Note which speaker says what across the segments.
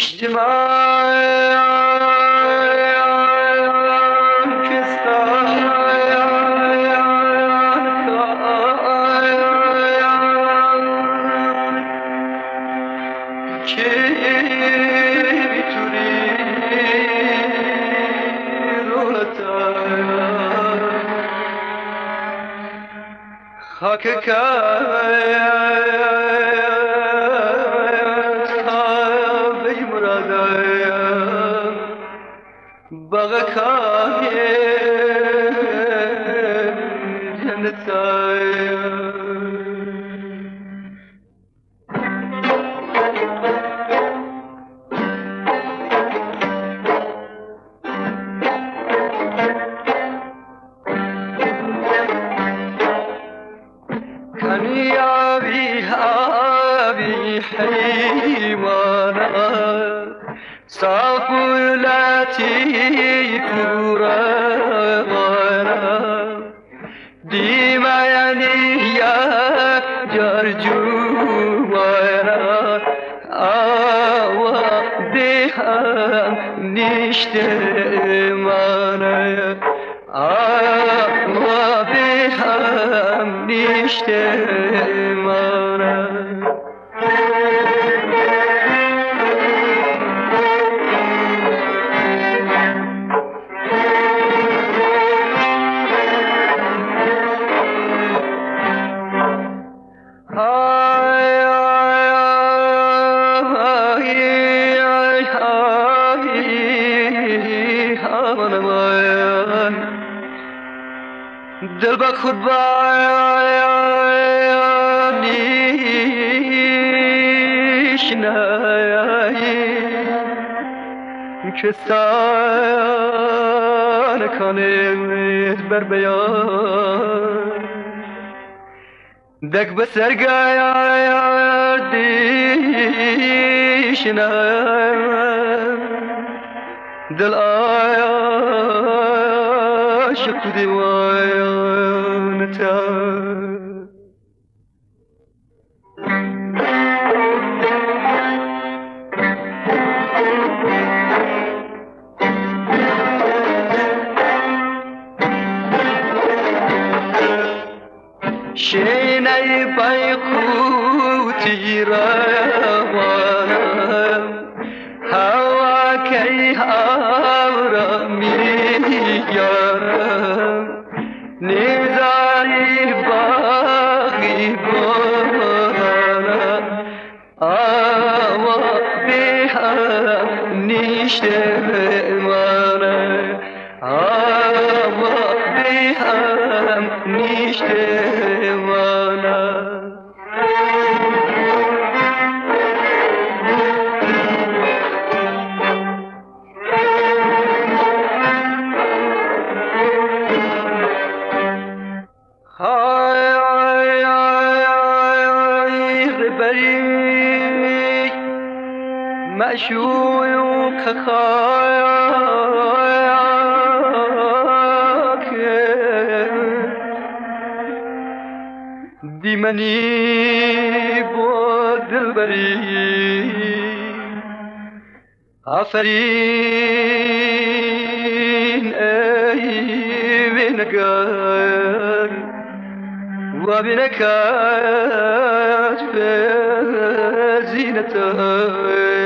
Speaker 1: دل با خود بیانیش نایی که سان کنید بر بیان دک بسر گردیش نایی دل عاشق دیوانتا شینای بیخوتی روانم هوا کی هوا میارم نیزای باغی بارم آوا به هم نیشته منم آوا به هم نیشته منم معشوق خاک دیمنی با دلبری آفرین ای بینگر و بینکت به زینتها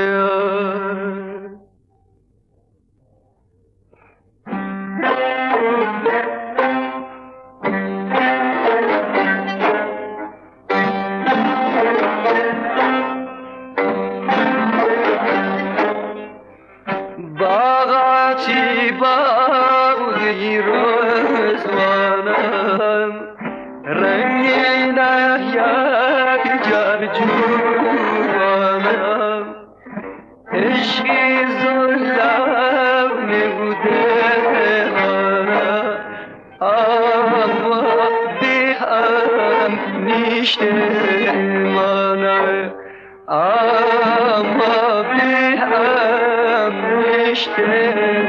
Speaker 1: باغاتی باغی رزوانم رنگین یک جرجوانم عشقی زلم نبوده اما به هم نیشته منم اما به هم نیشته